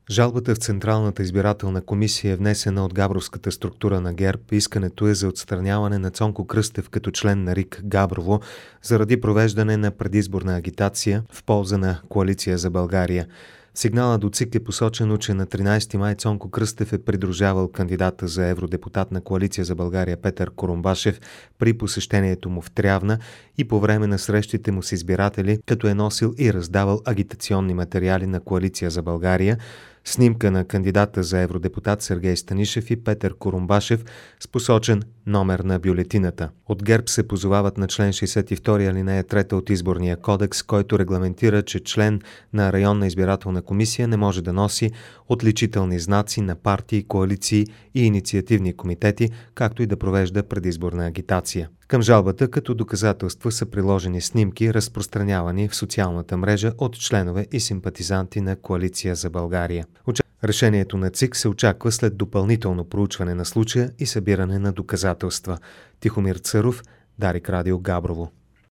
Жалбата в Централната избирателна комисия е внесена от габровската структура на ГЕРБ. Искането е за отстраняване на Цонко Кръстев като член на РИК Габрово заради провеждане на предизборна агитация в полза на Коалиция за България. В сигнала до ЦИК е посочено, че на 13 май Цонко Кръстев е придружавал кандидата за евродепутат на Коалиция за България Петър Курумбашев при посещението му в Трявна и по време на срещите му с избиратели, като е носил и раздавал агитационни материали на Коалиция за България. Снимка на кандидата за евродепутат Сергей Станишев и Петър Курумбашев с посочен номер на бюлетината. От ГЕРБ се позовават на член 62 алинея 3 от Изборния кодекс, който регламентира, че член на районна избирателна комисия не може да носи отличителни знаци на партии, коалиции и инициативни комитети, както и да провежда предизборна агитация. Към жалбата като доказателства са приложени снимки, разпространявани в социалната мрежа от членове и симпатизанти на Коалиция за България. Решението на ЦИК се очаква след допълнително проучване на случая и събиране на доказателства. Тихомир Църов, Дарик Радио Габрово.